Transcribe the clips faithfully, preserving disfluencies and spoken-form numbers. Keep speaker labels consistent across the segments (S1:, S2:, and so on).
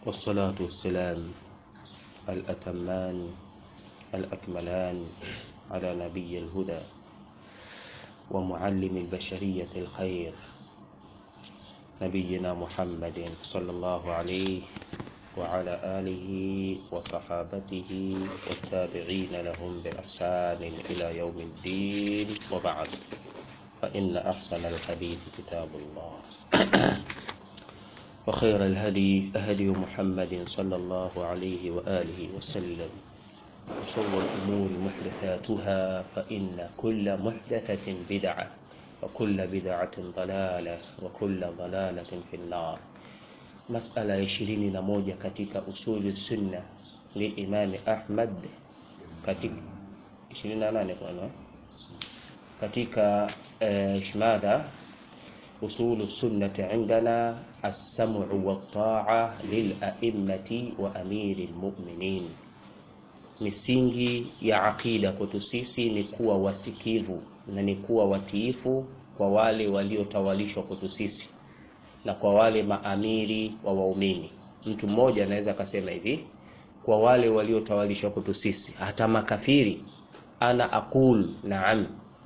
S1: والصلاة والسلام الأتمان الأكملان على نبي الهدى ومعلم البشرية الخير نبينا محمد صلى الله عليه وعلى آله وصحابته والتابعين لهم بإحسان إلى يوم الدين، وبعد، فإن أحسن الحديث كتاب الله وخير الهدي هدي محمد صلى الله عليه وآله وسلم، وشر الأمور محدثاتها، فإن كل محدثة بدعة وكل بدعة ضلالة وكل ضلالة في النار. Masala ya ishirini na moja katika usuli sunna li Imam Ahmad, katika ishirini na nane kwa katika eh, shmada usulu sunnati indana as-sam'u wa ta'a lil a'immati wa amiril mu'minin. Misingi ya aqida kwetu sisi ni kuwa wasikivu na ni kuwa watiifu kwa wale waliotawalishwa kwetu sisi na kwa wale maamiri wa waumini. Mtu mmoja anaweza akasema hivi, kwa wale waliotawalishwa kwetu sisi, hata makafiri, ana aqul na'am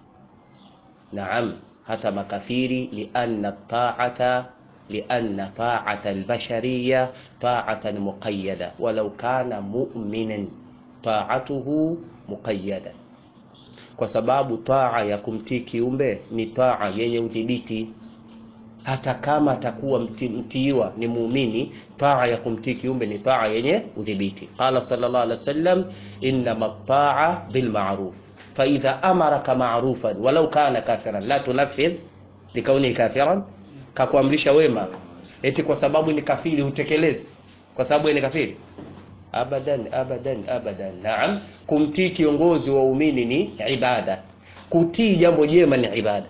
S1: na'am hata makafiri, lianna ta'ata lianna ta'ata albashariyya ta'atan muqayyada walau kana mu'minan ta'atuhu muqayyada, kwa sababu taa ya kumtii kiumbe ni taa yenye udhibiti. Hata kama atakuwa mtiiwa ni muumini, taa ya kumtii kiumbe ni taa yenye udhibiti. Qala sallallahu alaihi wasallam, inna ta'a bil ma'ruf fa idha amaraka ma'rufan walau kana kafiran la tunafidh likauni kafiran. Kakuamrisha wema eti kwa sababu ni kafiri utekeleze kwa sababu ni kafiri? Abadan abadan abadan. Naam, kumtii kiongozi wa waumini ni ibada. Kutii jambo jema ni ibada.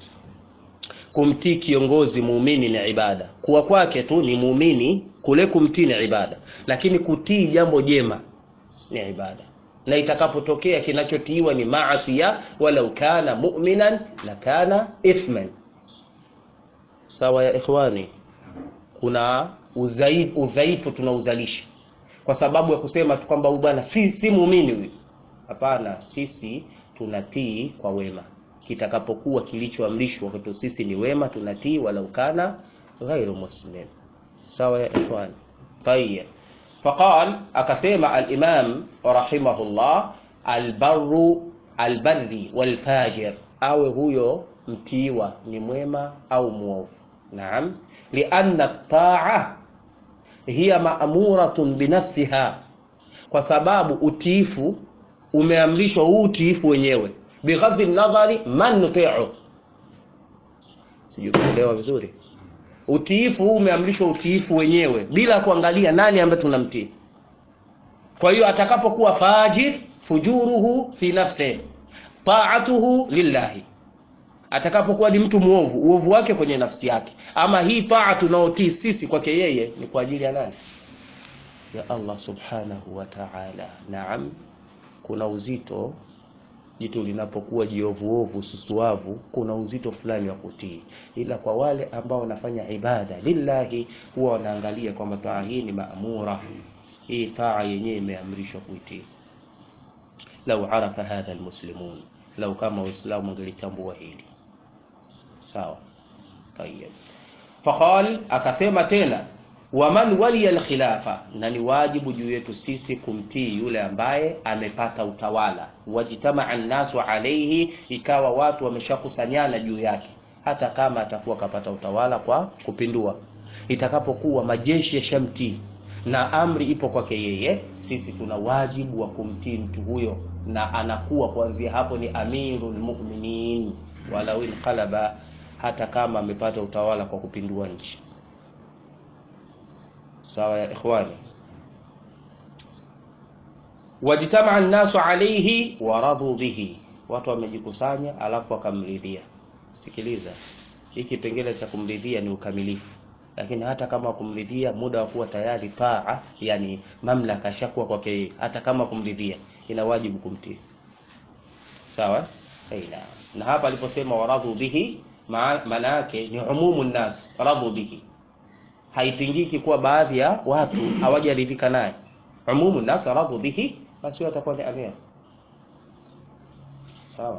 S1: Kumtii kiongozi muumini ni ibada. Kuwa kwake tu ni muumini, kule kumtii ni ibada, lakini kutii jambo jema ni ibada. Na itakapotokea kinachotiiwa ni maasiya, walau kana mu'minan la kana ithman. Sawa ya ikhwani? Kuna udhaifu udhaifu tunauzalisha kwa sababu ya kusema tu kwamba bwana si si muumini huyu. Hapana, sisi tunatii kwa wema. Kitakapokuwa kilichoamrishwa kwetu sisi ni wema, tunatii walau kana ghairu muslim. Sawa ya ikhwan? Tayyib. Faqal, akasema al-Imam rahimahullah, al-barru al-barri wal-fajir, awe huyo mtiiwa ni mwema au muovu. Naam, lianna at-ta'a hiya ma'muratun binafsiha, kwa sababu utiifu umeamrishwa, huu utiifu wenyewe bighadhi nadhari man nuti'u. Sijuelewa vizuri. Utiifu huu umeamrishwa, utiifu wenyewe bila kuangalia nani ambaye tunamtii. Kwa hiyo atakapokuwa fajir, fujuruhu fi nafsi, ta'atuhu lillahi. Atakapokuwa ni mtu muovu, uovu wake kwenye nafsi yake. Ama hii taa tunaotii sisi kwake yeye ni kwa ajili ya nani? Ya Allah subhanahu wa ta'ala. Naam, kuna uzito jitu linapokuwa jiovu ovu susuavu, kuna uzito fulani wa kutii. Ila kwa wale ambao wanafanya ibada lillahi, huwa wanaangalia kwamba taa hii ni maamura, hii taa yenyewe imeamrishwa kuitii. Lau arafa hadha almuslimun, lau kama waislamu wangelitambua hili. Sawa? Tayyib. Faqal, akasema tena, waman waliya al-khilafa, na ni wajibu juu yetu sisi kumtii yule ambaye amepata utawala. Wajitamaa an-nasu alayhi, ikawa watu wameshakusanyana juu yake, hata kama atakuwa kapata utawala kwa kupindua. Itakapokuwa majeshi ya shamti na amri ipo kwake yeye, sisi tuna wajibu wa kumtii mtu huyo, na anakuwa kuanzia hapo ni amirul mu'minin walau inqalaba, hata kama amepata utawala kwa kupindua nchi. Sawa ya ikhwani? Wajitamaa an-nasu alayhi wa radu bihi, watu wamejikusanya alafu wakamridhia. Sikiliza, hiki kipengele cha kumridhia ni ukamilifu, lakini hata kama kumridhia, muda wa kuwa tayari taa, yani mamlaka shakuwa kwake, hata kama kumridhia ina wajibu kumtii. Sawa? Aina. Na hapa aliposema waradhu bihi, maana yake ni umumu nas radhu bihi, haipingiki kuwa baadhi ya watu hawajaridhika naye. Umumu nas radhu bihi, basi watakuwa ni amir. Sawa.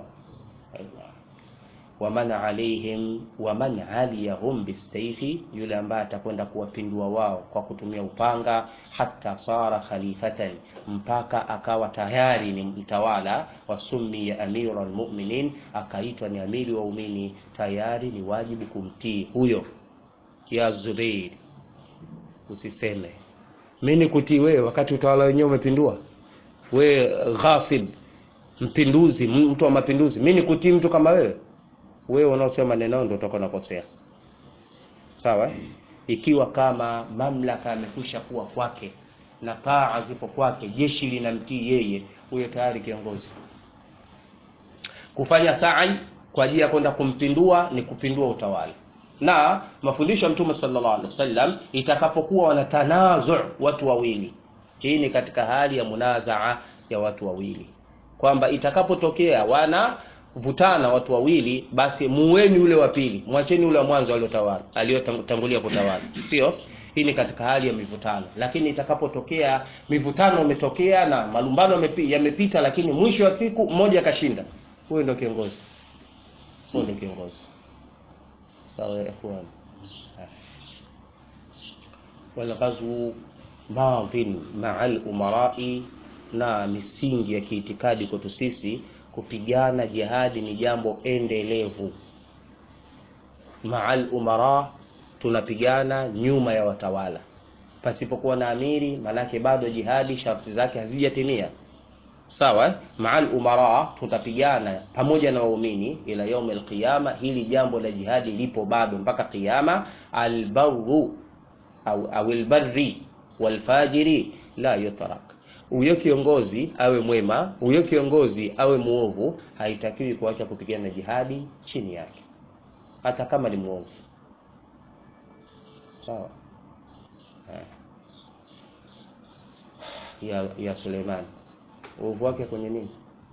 S1: Wa man alaihim wa man aliyahum bisayfi, yule ambaye atakwenda kuwapindua wao kwa kutumia upanga, hata sara khalifatan, mpaka akawa tayari ni mtawala, wa summi ya amirul mu'minin, akaitwa ni amiri wa umini, tayari ni wajibu kumtii huyo. Ya Zubair, usiseme mimi kutii wewe wakati utawala wenyewe umepindua. Wewe ghasib, mpinduzi, mtu wa mapinduzi, mimi kutii mtu kama wewe? Wewe unaosema neno ndio utakuwa unakosea. Sawa? Ikiwa kama mamlaka amekwisha kuwa kwake na taa zipo kwake, jeshi linamtii yeye, huyo tayari kiongozi. Kufanya sa'i kwa ajili ya kwenda kumpindua ni kupindua utawala. Na mafundisho ya Mtume sallallahu alaihi wasallam, itakapokuwa wanatanazu watu wawili, hii ni katika hali ya munazaa ya watu wawili, kwamba itakapotokea wana vutana watu wawili, basi muweni yule wa pili, mwacheni yule wa mwanzo aliyotawala, aliyotangulia kutawala. Sio? Hii ni katika hali ya mivutano. Lakini itakapotokea mivutano umetokea na malumbano yamepita, lakini mwisho wa siku mmoja akashinda, huyo ndio kiongozi. Huyo ndio kiongozi. Sawa ya ikhwan. Wala ghazu maadhin ma'al umara'i, na misingi ya kiitikadi kwetu sisi kupigana jihadi ni jambo endelevu. Ma'al umara, tunapigana nyuma ya watawala. Pasipokuwa na amiri, manake bado jihadi sharti zake hazijatimia. Sawa? Ma'al umara, tutapigana pamoja na waumini ila yaum al-qiyama. Hili jambo la jihadi lipo bado mpaka kiyama. Al-barru au al-barri wal-fajiri la yutrak. Huyo kiongozi awe mwema, huyo kiongozi awe muovu, haitakiwi kuacha kupigana jihadi chini yake, hata kama ni muovu. Sawa? Ya ya Suleiman, uovu wake kwenye nini?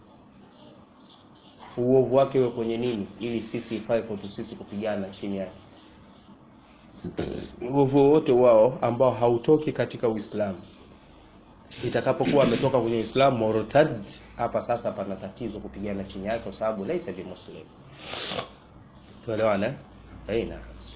S1: Uovu wake wewe kwenye nini ili sisi ifae kwa sisi kupigana chini yake? Uovu wote wao ambao hautoki katika Uislamu, itakapokuwa ametoka kwenye Uislamu murtad, hapa sasa pana tatizo kupigana chini yake, kwa sababu laisa bi muslim. Tuelewana? Haina.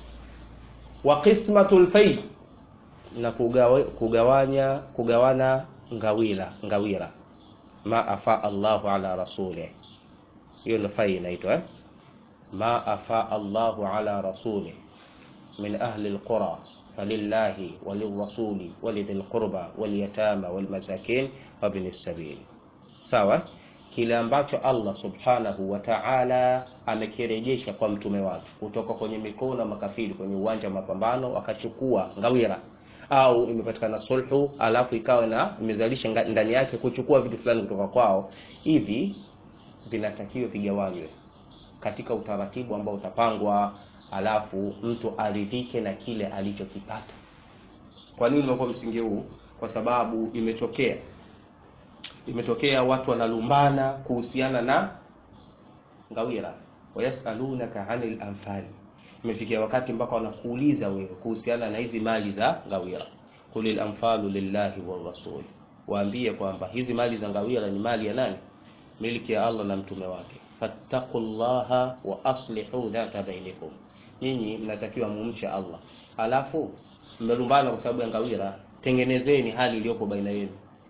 S1: Wa qismatul fay, na kugawa, kugawanya kugawana ngawira ngawira ma afa Allahu ala rasulih. Hiyo ndio fay inaitwa eh? Ma afa Allahu ala rasulih min ahli alqura falillahi walirrasuli walidhil qurba walyatama walmasakin wabni sabil. Sawa? Kile ambacho Allah subhanahu wa ta'ala amekirejesha kwa mtume wake kutoka kwenye mikono ya makafiri kwenye uwanja wa mapambano, wakachukua ngawira, au imepatikana sulhu alafu ikawa na imezalisha ndani yake kuchukua vitu fulani kutoka kwao, hivi vinatakiwa vigawanywe katika utaratibu ambao utapangwa, alafu mtu aridhike na kile alichokipata. Kwa nini unakuwa msingi huu? Kwa sababu imetokea imetokea watu wanalumbana kuhusiana na ngawira, wayasalunaka 'anil anfal. Imefikia wakati mpaka wanakuuliza wewe kuhusiana na hizi mali za ngawira. Kulil anfalu lillahi wa rasul, waambie kwamba hizi mali za ngawira ni mali ya nani? Miliki ya Allah na mtume wake. Fattaqullaha wa aslihu dhata bainakum, nyinyi mnatakiwa mumche Allah, alafu mmelumbana kwa sababu ya ngawira, tengenezeni hali iliyopo baina yenu.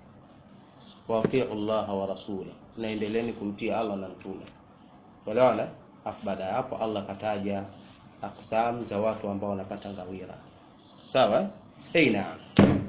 S1: Wa atii'u Allah wa rasula, na endeleeni kumtii Allah na mtume. Walaona afbada hapo Allah kataja aqsam za watu ambao wanapata ngawira. Sawa? Eh, naam.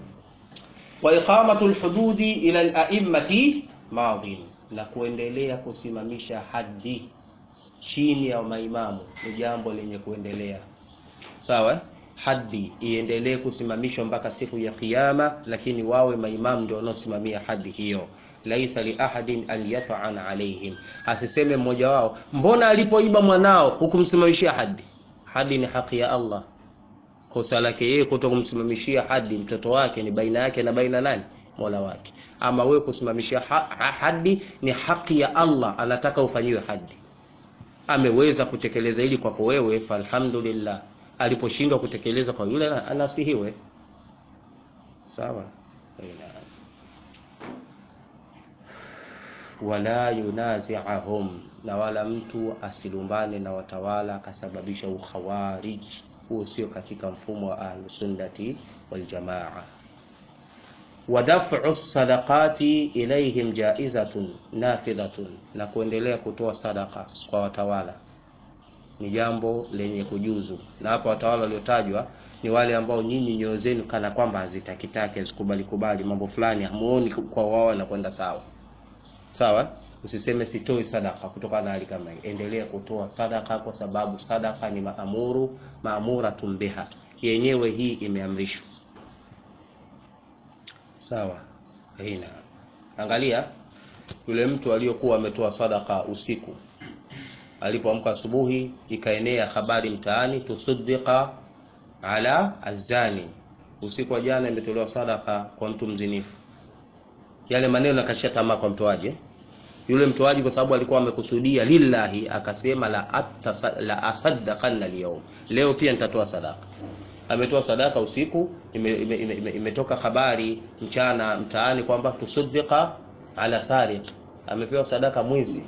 S1: Wa iqamatul hududi ila al-a'immati madhin, na kuendelea kusimamisha hadi chini ya maimamu ni jambo lenye kuendelea. Sawa? Hadi iendelee kusimamishwa mpaka siku ya kiyama, lakini wawe maimamu ndio wanaosimamia hadi hiyo. Laisa li ahadin an yata'an alaihim, asiseme mmoja wao mbona alipoiba mwanao hukumsimamishia hadi. Hadi ni haki ya Allah, kosa lake yeye kutokumsimamishia hadi mtoto wake ni baina yake na baina nani? Mola wake. Ama wewe kusimamishia hadi ni haki ya Allah, anataka ufanyiwe hadi. Ameweza kutekeleza hili kwako wewe, falhamdulillah. aliposhindwa kutekeleza kwa yule anasihiwe. Sawa. Wala yunazi'ahum, na wala mtu asilumbane na watawala akasababisha ukhawarij. Huo sio katika mfumo wa Ahlus-Sunnati wal Jamaa. Wadaf'u sadaqati ilayhim jaizatun nafidhatun, na kuendelea kutoa sadaka kwa watawala ni jambo lenye kujuzu. Na hapa watawala waliotajwa ni wale ambao nyinyi nyoyo zenu kana kwamba hazitakitake zikubali kubali mambo fulani, hamuoni kwa wao na kwenda sawa. Sawa? Usiseme sitoi sadaka kutoka na hali kama hii. Endelea kutoa sadaka, kwa sababu sadaka ni maamuru, maamuratun biha. Yenyewe hii imeamrishwa. Sawa? Hina. Angalia yule mtu aliyokuwa ametoa sadaka usiku. Alipoamka asubuhi ikaenea habari mtaani, tusaddiqa ala azani. Usiku wa jana imetolewa sadaka kwa mtu mzinifu. Yale maneno yakashia tamaa kwa mtoaji. Yule mtoaji kwa sababu alikuwa amekusudia lillahi, akasema la atta la asaddaqanna al-yawm, leo pia nitatoa sadaka. Ametoa sadaka usiku, imetoka ime, ime, ime habari mchana mtaani kwamba tusaddiqa ala sariq, amepewa sadaka mwizi.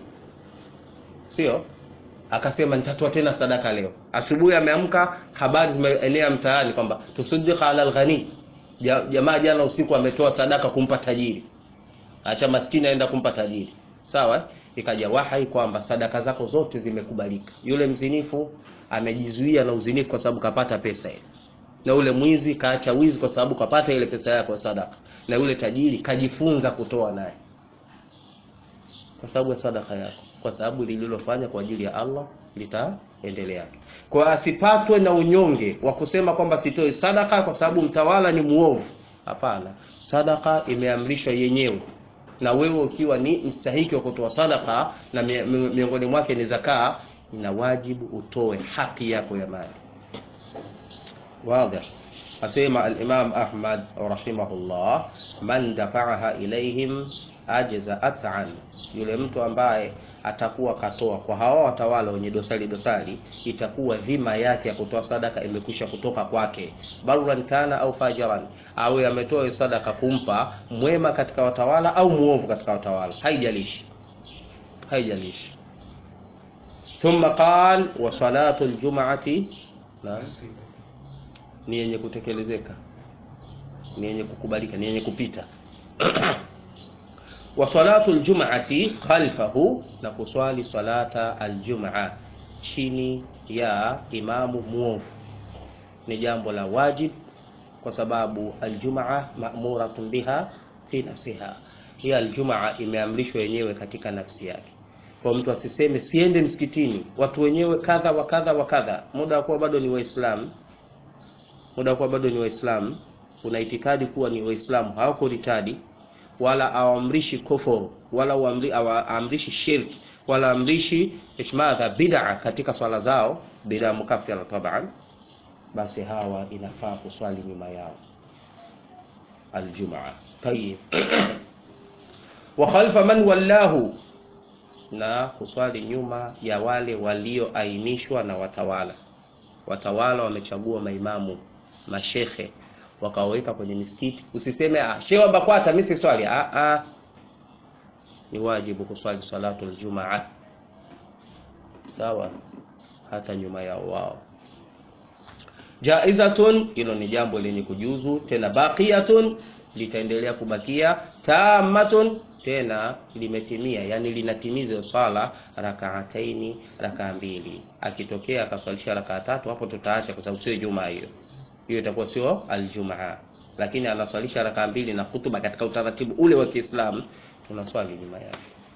S1: Sio? Akasema nitatoa tena sadaka leo. Asubuhi ameamka, habari zimeenea mtaani kwamba tusaddiqa ala al-ghani, jamaa jana usiku ametoa sadaka kumpa tajiri. Acha maskini aenda kumpa tajiri. Sawa? Ikaja wahai kwamba sadaka zako zote zimekubalika. Yule mzinifu amejizuia na uzinifu kwa sababu kapata pesa ile. Na ule mwizi kaacha wizi kwa sababu kapata ile pesa yake kwa sadaka. Na yule tajiri kajifunza kutoa naye kwa sababu ya sadaka yako, kwa sababu lililofanya kwa ajili ya Allah litaendelea. Kwa asipatwe na unyonge wa kusema kwamba sitoi sadaka kwa sababu mtawala ni muovu. Hapana, sadaka imeamrishwa yenyewe. Na wewe ukiwa ni mstahiki wa kutoa sadaka na miongoni mwake ni zakaa, ina wajibu utoe haki yako ya mali. Wazi. Asema al-Imam Ahmad rahimahullah, man dafa'aha ilayhim ajza at'an, yule mtu ambaye atakuwa katoa kwa hawa watawala wenye dosari dosari, itakuwa dhima yake ya kutoa sadaka imekwisha kutoka kwake, barran kana au fajiran, au ametoa sadaka kumpa mwema katika watawala au muovu katika watawala, haijalishi haijalishi. Thumma qala wa salatu al-jum'ati, na ni yenye kutekelezeka, ni yenye kukubalika, ni yenye kupita. Wa salatu al-jum'ati khalfahu, na kuswali salata al-jum'a chini ya imamu muovu ni jambo la wajib, kwa sababu al-jum'a ma'muratun biha fi nafsiha. Hii al-jum'a imeamrishwa yenyewe katika nafsi yake. Kwa mtu asiseme siende msikitini, watu wenyewe kadha wa kadha wa kadha, muda wa kuwa bado ni waislamu, muda wa kuwa bado ni waislamu, una itikadi kuwa ni waislamu, hawako ritadi, wala awamrishi kufuru, wala awamrishi shirki, wala amrishi ishmadha bid'a katika swala zao, bid'a mukaffira taban, basi hawa inafaa kuswali nyuma yao aljumaa. Tayeb. Wa khalfa man wallahu, na kuswali nyuma ya wale walioainishwa na watawala. Watawala wamechagua maimamu, mashekhe, wakaweka kwenye misikiti. Usiseme ah shehe Bakwata mimi si swali, ah ah, ni wajibu kuswali salatu aljumaa. Sawa, hata nyuma ya wao. Jaizatun, hilo ni jambo lenye kujuzu, tena baqiyatun, litaendelea kubakia, tamatun, tena limetimia, yani linatimiza swala rak'ataini, rak'a mbili. Akitokea akaswalisha rak'a tatu, hapo tutaacha kwa sababu sio Ijumaa hiyo. Hiyo itakuwa sio aljumaa. Lakini anaswalisha rak'a mbili na hutuba katika utaratibu ule wa Kiislamu, tunaswali nyuma yake.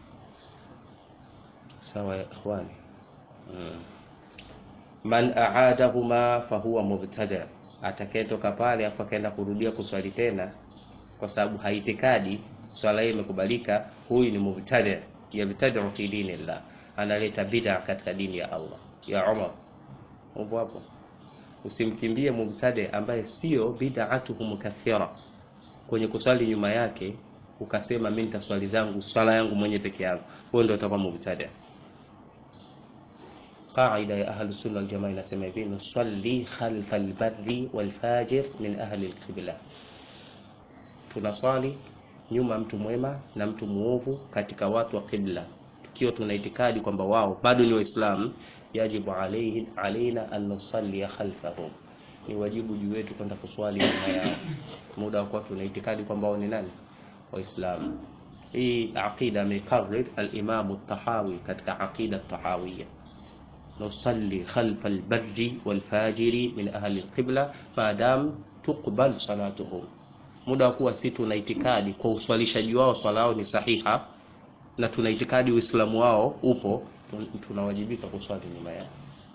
S1: Sawa ya ikhwani. Hmm. Man aadahuma fahuwa mubtada, atakayetoka pale afa kaenda kurudia kuswali tena kwa sababu haitikadi swala hii imekubalika, huyu ni mubtada, yabtadi'u fi dinillah, analeta bid'a katika dini ya Allah. Ya Umar, upo hapo, usimkimbie mubtada ambaye sio bid'atuhu mukaffira kwenye kuswali nyuma yake ukasema mimi nitaswali zangu swala yangu mwenye peke yangu, huyo ndio utakuwa mubtada. qaida ya ahli sunna wal jamaa inasema hivi, nusalli khalfa al-barri wal fajir min ahli al-qibla, tunaswali nyuma mtu mwema na mtu muovu katika watu wa qibla, ikiwa tuna itikadi kwamba wao bado ni waislamu. Yajibu alayhi alaina an nusalli khalfahum, ni wajibu juu wetu kwenda kuswali nyuma yao, muda wa kuwa tuna itikadi kwamba wao ni nani, waislamu. Hii aqida amekarrir al-Imam at-Tahawi katika aqida at-Tahawiyya, nusalli khalfa al-barri wal fajiri min ahli al-qibla madam tuqbal salatuhum, muda wa kuwa sisi tuna itikadi kwa uswalishaji wao swala yao ni sahiha na tuna itikadi uislamu wao upo, tunawajibika kuswali nyuma yao.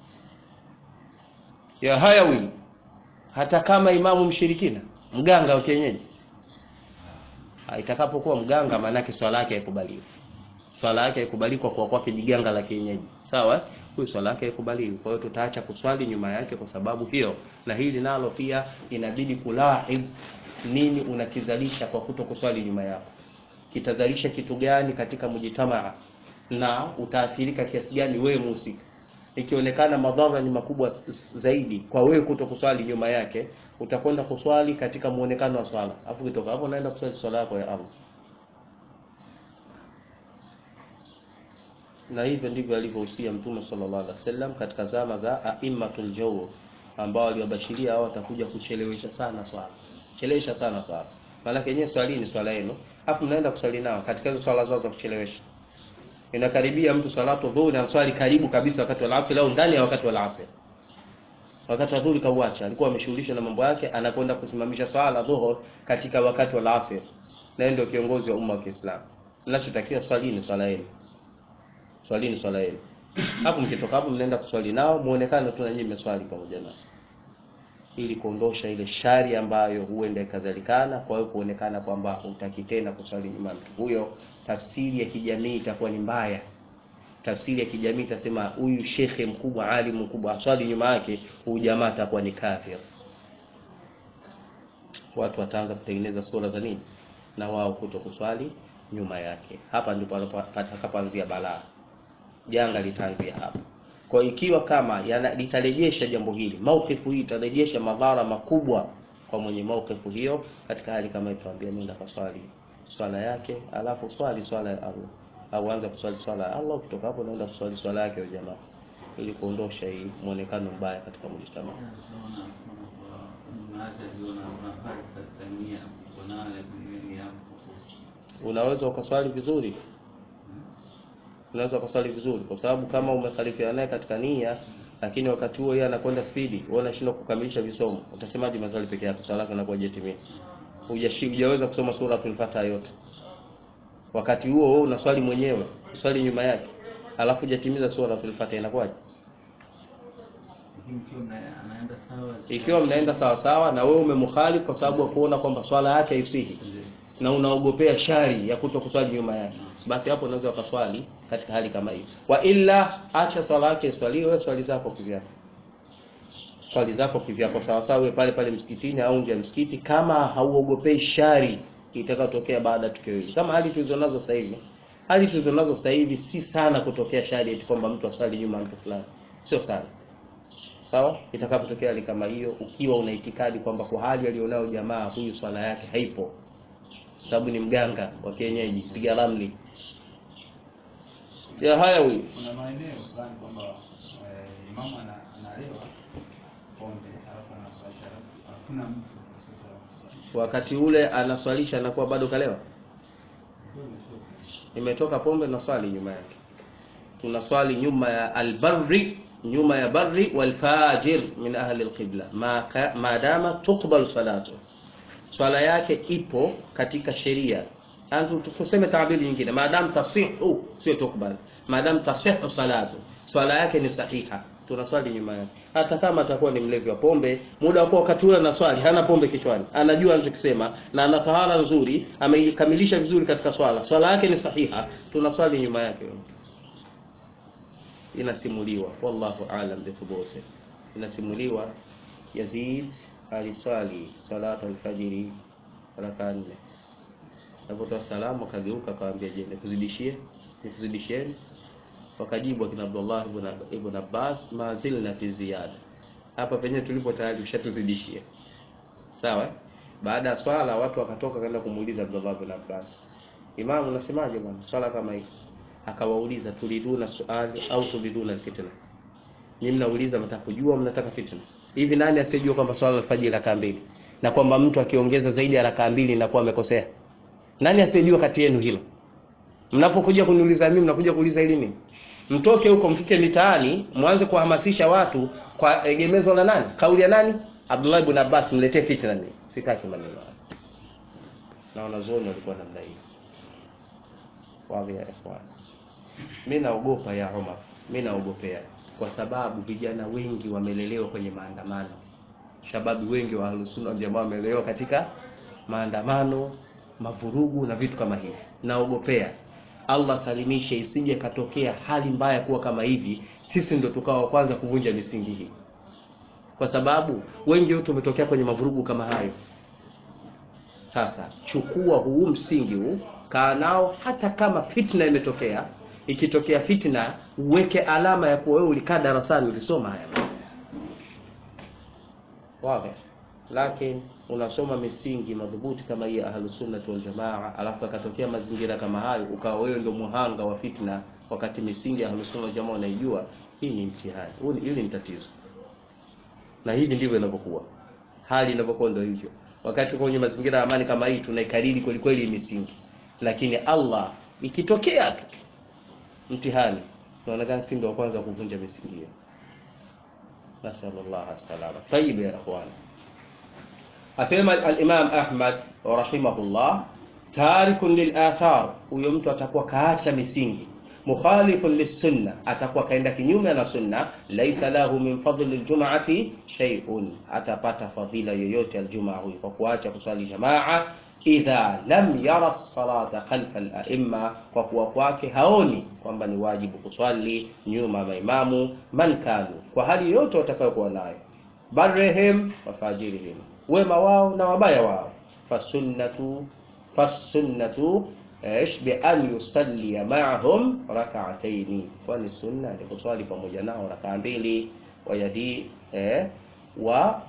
S1: Ya hayawi, hata kama imamu mshirikina, mganga wa kienyeji, itakapokuwa mganga maana yake swala yake haikubaliwi. Swala yake haikubaliwi kwa kuwa kwake jiganga la kienyeji. Sawa? Huyo swala yake haikubaliwi. Kwa hiyo tutaacha kuswali nyuma yake kwa sababu hiyo. Na hili nalo pia inabidi kulaib nini unakizalisha kwa kutokuswali nyuma yako. Kitazalisha kitu gani katika mujitamaa na utaathirika kiasi gani wewe mhusika. Ikionekana madhara ni makubwa zaidi kwa wewe kutokuswali nyuma yake, utakwenda kuswali katika muonekano wa swala. Hapo kutoka hapo unaenda kuswali swala yako ya Allah. Na hivyo ndivyo alivyohusia Mtume sallallahu alaihi wasallam katika zama za a'immatul jawr, ambao waliwabashiria hao watakuja kuchelewesha sana swala. Chelewesha sana swala. Maana yenyewe swali ni swala yenu. Hapo mnaenda kuswali nao katika hizo swala zao za kuchelewesha. Inakaribia mtu salatu dhuhuri na swali karibu kabisa wakati wa asr au ndani ya wakati wa asr. Wakati wa dhuhuri kauacha, alikuwa ameshughulishwa na mambo yake, anakwenda kusimamisha swala dhuhur katika wakati wa asr. Na ndio kiongozi wa umma wa Kiislamu. Ninachotakiwa swali ni swala yenu. Swali ni swala yenu. Hapo mkitoka hapo mnaenda kuswali nao, muonekane tu na nyinyi mmeswali pamoja nao, ili kuondosha ile shari ambayo huenda ikazalikana, kwa hiyo kuonekana kwamba hutaki tena kuswali nyuma mtu huyo. Tafsiri ya kijamii itakuwa ni mbaya. Tafsiri ya kijamii itasema huyu shekhe mkubwa, alimu mkubwa, aswali nyuma yake, huyu jamaa atakuwa ni kafir. Watu wataanza kutengeneza sura za nini na wao kutokuswali nyuma yake. Hapa ndipo patakapoanzia balaa. Janga litaanzia hapa. Kwa ikiwa kama litarejesha jambo hili, maukifu hii itarejesha madhara makubwa kwa mwenye maukifu hiyo, katika hali kama ituambia nenda kwa swali swala yake, alafu swali swala ya Allah, au anza kuswali swala ya Allah, kutoka hapo naenda kuswali swala yake ya jamaa, ili kuondosha hii muonekano mbaya katika mjtama. Unaweza ukaswali vizuri. Unaweza kusali vizuri kwa sababu kama umekhalifiana naye katika nia, lakini wakati huo yeye anakwenda speedi, wewe unashindwa kukamilisha visomo, utasemaje maswali peke yako, swala yako inakuwa jetimia. Hujaweza kusoma sura Al-Fatiha yote. Wakati huo wewe unaswali mwenyewe, swali nyuma yake, alafu hujatimiza sura Al-Fatiha, inakuwaje? Ikiwa mnaenda sawa sawa na wewe umemkhalifu kwa sababu ya kuona kwamba swala yake haisihi na unaogopea shari ya kutokuswali nyuma yake, basi hapo unaweza ukaswali katika hali kama hiyo. Wa illa acha swala yake swaliwe, swali zako kivyako. Swali zako kivyako sawa sawa wewe pale pale msikitini au nje ya msikiti, kama hauogopei shari itakayotokea baada ya tukio hili. Kama hali tulizonazo sasa hivi, hali tulizonazo sasa hivi si sana kutokea shari eti kwamba mtu aswali nyuma mtu fulani. Sio sana. Sawa? Itakapotokea hali kama hiyo, ukiwa una itikadi kwamba kwa hali alionao jamaa huyu swala yake haipo, sababu ni mganga wa kienyeji, piga ramli. Ya haya huyu.
S2: Kuna maeneo fulani kwamba imamu analewa pombe halafu anaswalisha, hakuna mtu sasa.
S1: Wakati ule anaswalisha anakuwa bado kalewa. Imetoka pombe na swali nyuma yake. Tunaswali nyuma ya al-barri, nyuma ya barri wal fajir min ahli al-qibla. Ma maadama tuqbal salatu. Swala yake ipo katika sheria. Antu tufuseme taabiri nyingine, maadamu tasihu sio tukubali, maadamu tasihu salatu, swala yake ni sahiha, tunaswali nyuma yake. Hata kama atakuwa ni mlevi wa pombe, muda wako wakati ule na swali hana pombe kichwani, anajua anachokisema na ana tahara nzuri, ameikamilisha vizuri katika swala, swala yake ni sahiha, tunaswali nyuma yake. Inasimuliwa, wallahu aalam bithubuti, inasimuliwa Yazid aliswali salatu al-fajr raka nne. Alipotoa salamu akageuka akamwambia, je, nikuzidishie? Nikuzidishieni? Wakajibu akina Abdullah ibn ibn Abbas, ma zilna fi ziyada. Hapa penyewe tulipo tayari ushatuzidishia. Sawa? Baada ya swala watu wakatoka kwenda kumuuliza Abdullah ibn Abbas, Imam unasemaje bwana swala kama hii? Akawauliza, tuliduna swali au tuliduna fitna? Nyinyi mnauliza mtaka kujua, mnataka fitna? Hivi nani asiyejua kwamba swala alfajiri raka mbili na kwamba mtu akiongeza zaidi ya raka mbili inakuwa amekosea? Nani asiyejua kati yenu hilo? Mnapokuja kuniuliza mimi, mnakuja kuuliza ili nini? Mtoke huko mfike mitaani mwanze kuhamasisha watu kwa egemezo la nani? Kauli ya nani? Abdullah ibn Abbas, mletee fitna ni. Sitaki maneno. Na wanazuoni walikuwa namna hiyo. Wazi ya ikhwan. Mimi naogopa ya Umar. Mimi naogopea kwa sababu vijana wengi wamelelewa kwenye maandamano. Shababu wengi wa Ahlus-Sunnah wal Jamaa wamelelewa katika maandamano, mavurugu na vitu kama hivi. Naogopea Allah salimishe isije katokea hali mbaya kuwa kama hivi, sisi ndio tukawa kwanza kuvunja misingi hii. Kwa sababu wengi wetu tumetokea kwenye mavurugu kama hayo. Sasa chukua huu msingi huu, kaa nao, hata kama fitna imetokea, ikitokea fitna uweke alama ya kuwa wewe ulikaa darasani ulisoma haya. Wazi. Lakini unasoma misingi madhubuti kama hii Ahlus Sunnah wal Jamaa, alafu akatokea mazingira kama hayo ukawa wewe ndio muhanga wa fitna, wakati misingi ya Ahlus Sunnah wal Jamaa unaijua. Hii ni mtihani, hili ni tatizo. Na hivi ndivyo inavyokuwa. Hali inavyokuwa ndio hivyo. Wakati kwenye mazingira ya amani kama hii tunaikariri kweli kweli misingi. Lakini Allah ikitokea tu mtihani, tunaonekana sisi ndio kwanza kuvunja misingi hiyo. Nasallallahu alaihi. Tayib ya ikhwan. Asema al-Imam Ahmad rahimahullah, tarikun lil athar, huyo mtu atakuwa kaacha misingi, mukhalifun lis-sunnah, atakuwa kaenda kinyume na sunna, laisa lahu min fadli al-jum'ati shay'un, atapata fadhila yoyote al-jum'a huyo kwa kuacha kusali jamaa, idha lam yara as-salata khalfa al-a'imma, kwa kuwa kwake haoni kwamba ni wajibu kuswali nyuma ya maimamu, man kanu, kwa hali yote watakayokuwa nayo, barrihim wa fajirihim, wema wao na wabaya wao, fasunnatu fasunnatu ايش بان يصلي معهم ركعتين، kwani sunna ni kuswali pamoja nao raka mbili, wayadi eh wa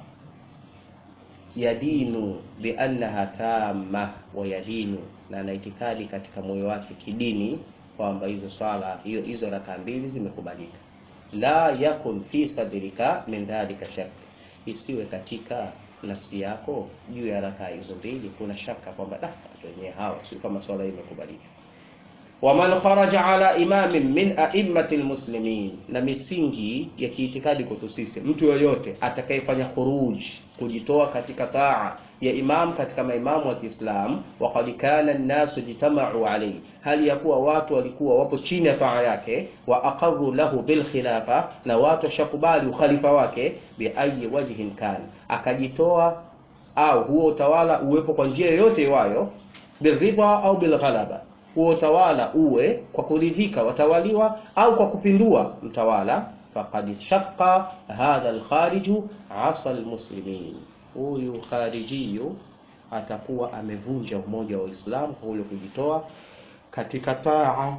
S1: yadinu bi annaha tamma, wayadinu, na na itikadi katika moyo wake kidini kwamba hizo swala hiyo hizo raka mbili zimekubalika. La yakun fi sadrika min dhalika shak, isiwe katika nafsi yako juu ya raka hizo mbili kuna shaka kwamba da wenyewe hawa sio kama swala imekubalika. Wa man kharaja ala imamin min a'immatil muslimin, na misingi ya kiitikadi kwetu sisi, mtu yoyote atakayefanya khuruj, kujitoa katika taa ya imam katika maimamu wa Kiislamu, wa qad kana an-nasu jitama'u alayhi, hali ya kuwa watu walikuwa wapo chini ya taa yake, wa aqarru lahu bil khilafa, na watu shakubali ukhalifa wake, bi ayi wajhin kan, akajitoa au huo utawala uwepo kwa njia yoyote iwayo, biridha au bil ghalaba, huo utawala uwe kwa kuridhika watawaliwa au kwa kupindua mtawala, faqad shaqqa hadha al-khariju asa al-muslimin, huyu kharijiyu atakuwa amevunja umoja wa Uislamu kwa ule kujitoa katika taa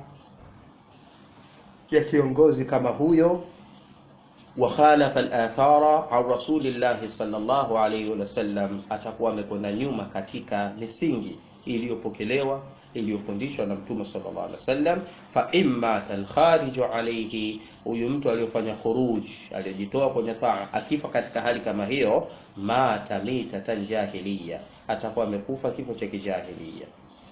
S1: ya kiongozi kama huyo, wa khalafa al-athara an rasulillah sallallahu alayhi wa sallam, atakuwa amekwenda nyuma katika misingi iliyopokelewa iliyofundishwa na Mtume sallallahu alaihi wasallam. Fa imma al-khariju alayhi, huyu mtu aliyofanya khuruj, aliyejitoa kwenye taa, akifa katika hali kama hiyo, mata mitatan jahiliya, atakuwa amekufa kifo cha kijahiliya.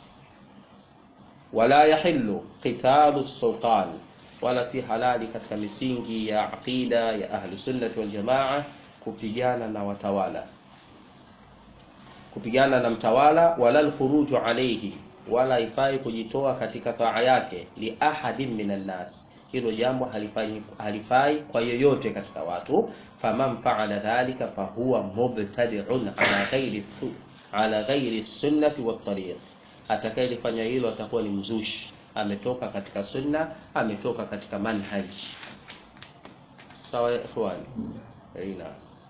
S1: Wala yahillu qitalu sultan, wala si halali katika misingi ya aqida ya ahli sunnah wal jamaa kupigana na watawala, kupigana na mtawala, wala al-khuruju alayhi, wala ifai kujitoa katika taa yake, li ahadin minan nas, hilo jambo halifai halifai kwa yoyote katika watu. Faman fa'ala dhalika fa huwa mubtadi'un ala ghairi ala ghairi sunnati wat tariq, atakayefanya hilo atakuwa ni mzushi, ametoka katika sunna, ametoka katika manhaj. Sawa ikhwani? Aina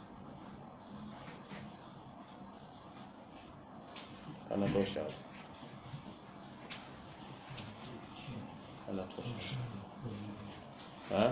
S1: anatosha anatosha ha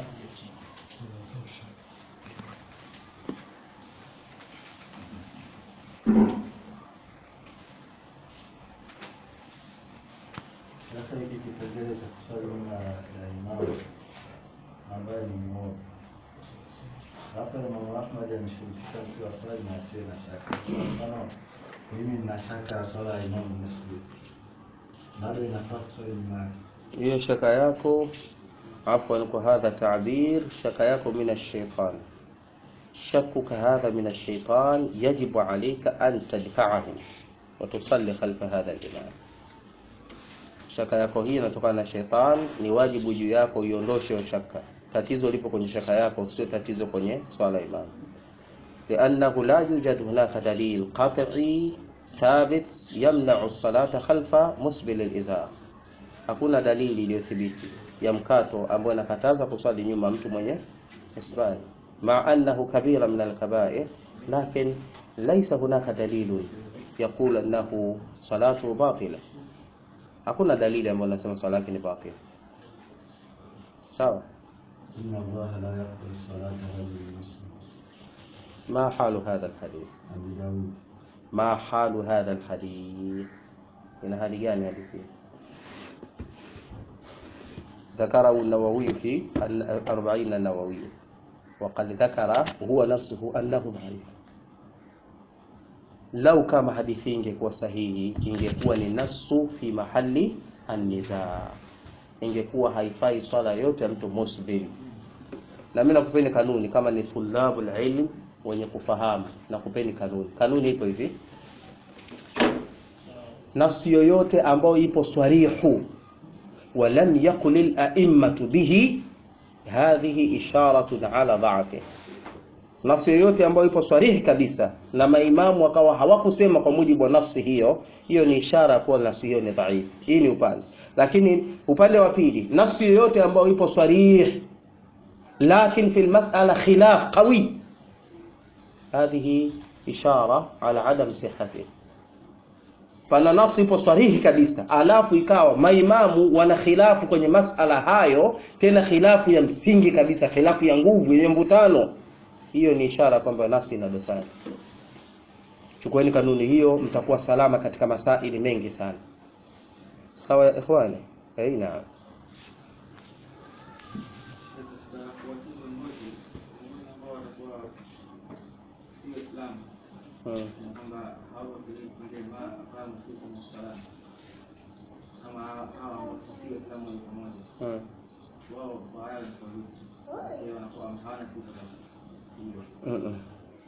S3: Sasa hiki kipengele cha kuswali nyuma ya imamu ambaye ni mmoja. Hapa Imam Ahmad ameshirikisha mtu wa swali na asiye na shaka. Mfano mimi nina shaka swala ya imamu Muslim, bado inafaa kuswali nyuma yake.
S1: hiyo shaka yako afwan kwa hadha ta'bir shaka yako min ash-shaytan شكك هذا من الشيطان يجب عليك أن تدفعه وتصلي خلف هذا الإمام. shaka yako hii inatokana na shaitan, ni wajibu juu yako iondoshe shaka. Tatizo lipo kwenye shaka yako, sio tatizo kwenye swala imam. لأنه لا يوجد هناك دليل قطعي ثابت يمنع الصلاة خلف مسبل الإزار. hakuna dalili iliyothibiti ya mkato ambayo inakataza kuswali nyuma mtu mwenye isbali, ma annahu kabira min al-kaba'ir, lakin laysa hunaka dalilun yaqul annahu salatu batila. hakuna dalili ambayo inasema swala yake ni batila. sawa.
S3: inna Allah la yaqbalu salata rajulin muslim.
S1: ma halu hadha al-hadith?
S3: Abu Dawud.
S1: ma halu hadha al-hadith? ina hali gani hadithi? ذكره النووي في الأربعين النووي وقد ذكر هو نفسه أنه ضعيف. لو كما حديثي ingekuwa sahihi ingekuwa ni nasu fi mahali an-nizaa, ingekuwa haifai swala yote ya mtu muslim. Na mimi nakupeni kanuni kama ni tulabul ilm wenye kufahamu, nakupeni kanuni. Kanuni ipo hivi: nasu yoyote ambayo ipo swarihu ولم يقل الأئمة به هذه إشارة على ضعفه. nafsi yoyote ambayo ipo swarihi kabisa na maimamu wakawa hawakusema kwa mujibu wa nafsi hiyo, hiyo ni ishara kwa nafsi hiyo ni dhaifu. Hii ni upande. Lakini upande wa pili, nafsi yoyote ambayo ipo swarihi lakini في المسألة خلاف قوي, هذه إشارة على عدم صحته. Pana nafsi ipo swarihi kabisa, alafu ikawa maimamu wana khilafu kwenye masala hayo, tena khilafu ya msingi kabisa, khilafu ya nguvu yenye mvutano, hiyo ni ishara kwamba nafsi ina dosari. Chukueni kanuni hiyo, mtakuwa salama katika masaili mengi sana. Sawa ya ikhwani? Eh, naam. Hmm. Hmm.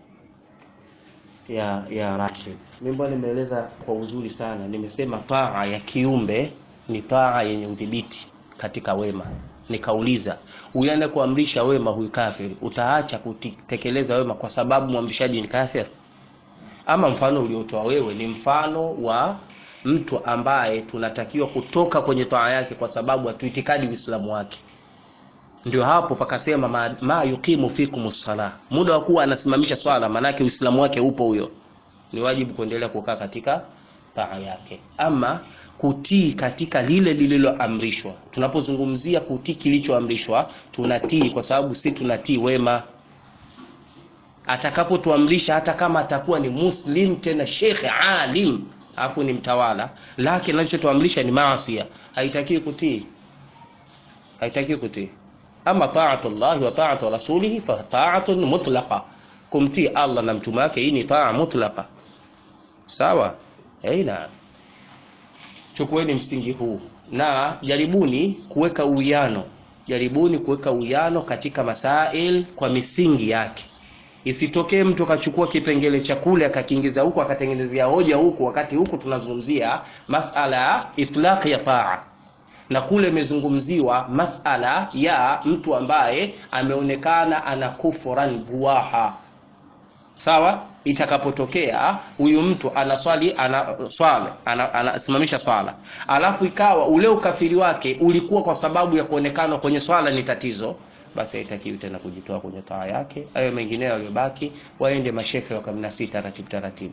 S1: ya ya Rashid, mimi bwana nimeeleza kwa uzuri sana. Nimesema taa ya kiumbe ni taa yenye udhibiti katika wema. Nikauliza, uende kuamrisha wema huyu kafiri, utaacha kutekeleza wema kwa sababu mwamrishaji ni kafiri? Ama mfano uliotoa wewe ni mfano wa mtu ambaye tunatakiwa kutoka kwenye taa yake kwa sababu hatuitikadi Uislamu wake. Ndio hapo pakasema ma, ma yuqimu fikumus salah, muda wa kuwa anasimamisha swala, manake Uislamu wake upo huyo, ni wajibu kuendelea kukaa katika taa yake. Ama kutii katika lile lililoamrishwa, tunapozungumzia kutii kilichoamrishwa, tunatii kwa sababu si tunatii wema. Atakapotuamrisha hata kama atakuwa ni muslim tena sheikh alim afu ni mtawala, lakini anachotuamrisha ni maasi, haitaki kutii, haitaki kutii. Ama ta'atu Allah wa ta'atu rasulih fa ta'atun mutlaqa, kumtii Allah na mtume wake, hii ni taa mutlaqa. Sawa? Aina. Chukueni msingi huu na jaribuni kuweka uwiano, jaribuni kuweka uwiano katika masail kwa misingi yake. Isitokee mtu akachukua kipengele cha kule akakiingiza huko akatengenezea hoja huko, wakati huko tunazungumzia masala ya itlaq ya taa, na kule imezungumziwa masala ya mtu ambaye ameonekana ana kufran buwaha. Sawa? Itakapotokea huyu mtu anaswali ana swala anasimamisha ana, swala, alafu ikawa ule ukafiri wake ulikuwa kwa sababu ya kuonekana kwenye swala ni tatizo, basi haitakiwi tena kujitoa kwenye taa yake. Hayo mengineyo yaliyobaki waende mashekhe wa kumi na sita taratibu taratibu.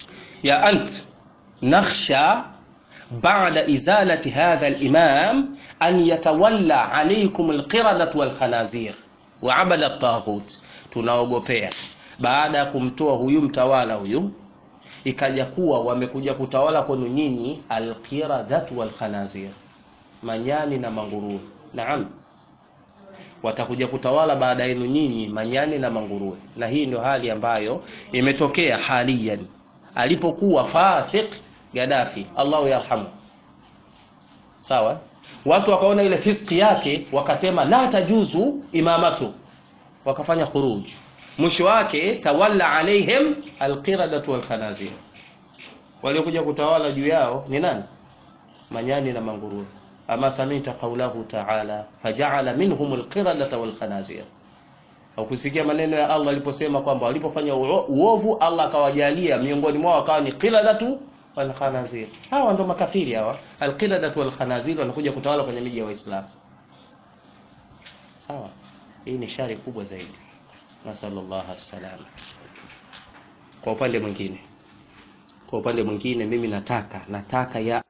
S1: Ya ant nakhsha بعد إزالة هذا الإمام an yatawalla alaykum alqiradat walkhanazir wa abada at-taghut. Tunaogopea baada ya kumtoa huyu mtawala huyu ikaja kuwa wamekuja kutawala kwenu nyinyi alqiradat walkhanazir, manyani na manguruwe. Naam, watakuja kutawala baada yenu nyinyi manyani na manguruwe. Na hii ndio hali ambayo imetokea haliyan alipokuwa fasik Gaddafi, Allahu yarhamu. Sawa, watu wakaona ile fiski yake wakasema la tajuzu imamatu, wakafanya khuruj. Mwisho wake tawalla alaihim alqiradatu walkhanazir. Waliokuja kutawala juu yao ni nani? Manyani na manguruwe. Ama samita qawlahu ta'ala faja'ala minhum alqiradata walkhanazir. Au kusikia maneno ya Allah aliposema kwamba walipofanya uovu Allah akawajalia miongoni mwao wakawa ni qiradatu walkhanazir. Hawa ndo makafiri hawa. Alqiradatu walkhanazir wanakuja kutawala kwenye miji ya Waislamu. Sawa, hii ni shari kubwa zaidi. Nasallallahu alaihi. Kwa upande mwingine, kwa upande mwingine mimi nataka nataka ya